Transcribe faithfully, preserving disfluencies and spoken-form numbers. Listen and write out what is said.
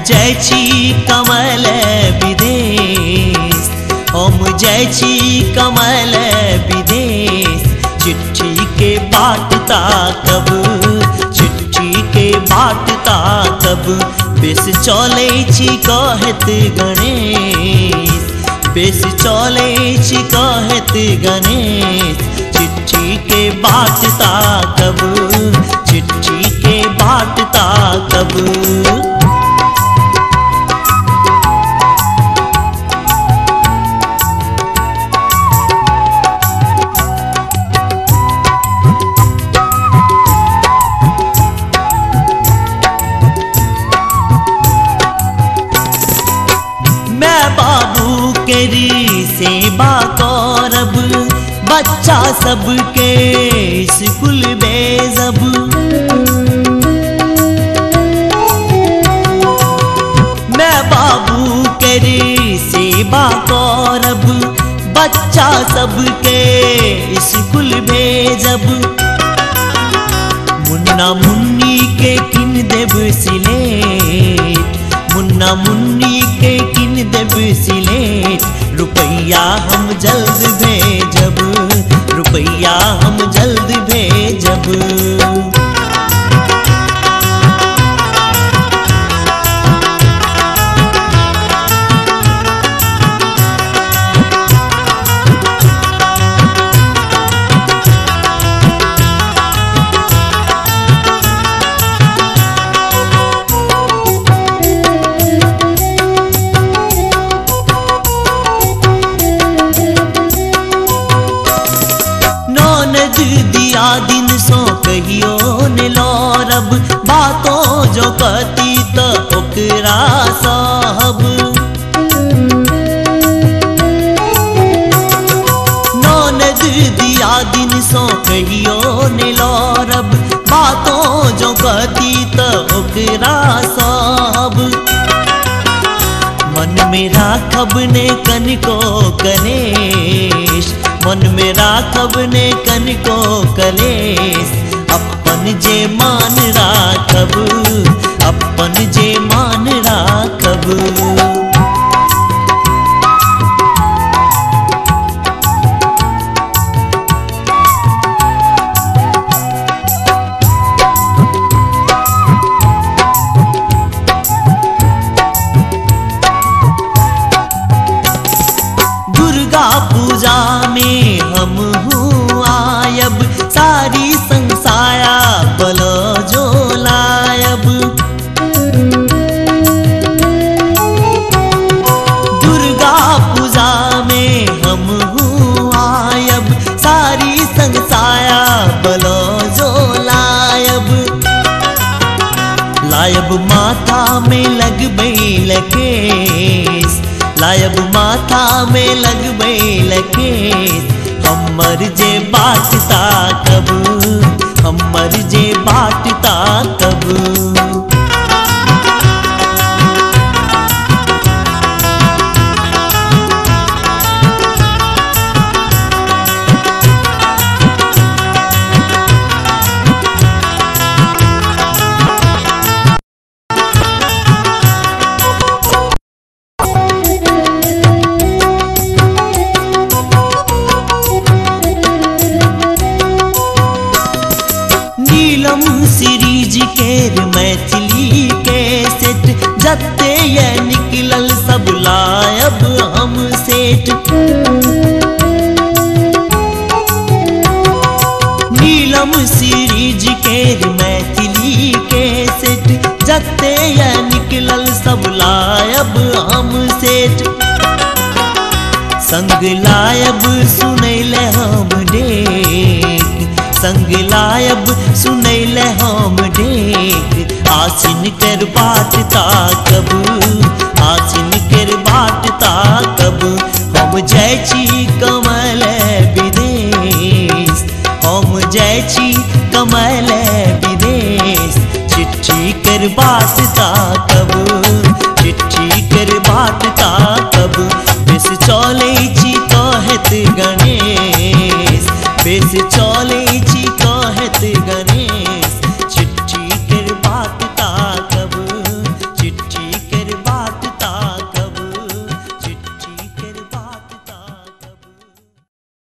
जाइ छी कमल विदेश, हम जाइ छी कमल विदेश। चिट्ठी के बाटता कब, चिट्ठी के बाटता कब, बेस चले छी कहत गणेश, बेस चले छी कहत गणेश। चिट्ठी के बाटता कब, चिट्ठी के बाटता कब। केरी सेवा करब, बच्चा सबके स्कूल भेजब। मैं बाबू केरी सेवा करब, बच्चा सबके स्कूल भेजब। मुन्ना मुन्नी के किन देब सिलेट, मुन्ना मुन्नी के किन देब सिलेट। रुपैया हम जल्द भेजब, रुपैया हम जल्द भेजब। दिया दिन सो कहियो ने लौरब, बातों जो कहती तो ओकरा साहब। नौनद दिया दिन सो कहियो ने लौरब, बातों जो कहती तो ओकरा साहब। मन में राखब ने कनको कलेश, मन में राखब ने कनको कलेश। अपन जे मान राखब, अपन जे मान राखब। पूजा में हम हूँ आयब, सारी संसाया बलो जो लायब। दुर्गा पूजा में हम हूँ आयब, सारी संसाया बलो जो लायब। लायब माथा में लगबै लकेश, लायब माथा में लगबै लकेश। हमर जे बाटता कब, हमर जे बाटता कब। सीरीज केर मैथिली के सेट, जत्ते ये निकलल सब लायब हम सेट। नीलम सीरीज केर मैथिली के सेट, जत्ते ये निकलल सब लायब हम सेट। संग लायब सुनैले हम डेक, संग लायब सुनैले हम डेक। आसिन कर बाटता कब, आसिन कर बाटता कब। हम जाइ छी कमल विदेश, हम जाइ छी कमल विदेश। चिट्ठी कर बाटता कब, चिट्ठी कर बाटता कब। बेस चले छी कहत गणेश, बेस चले छी कहत गणेश।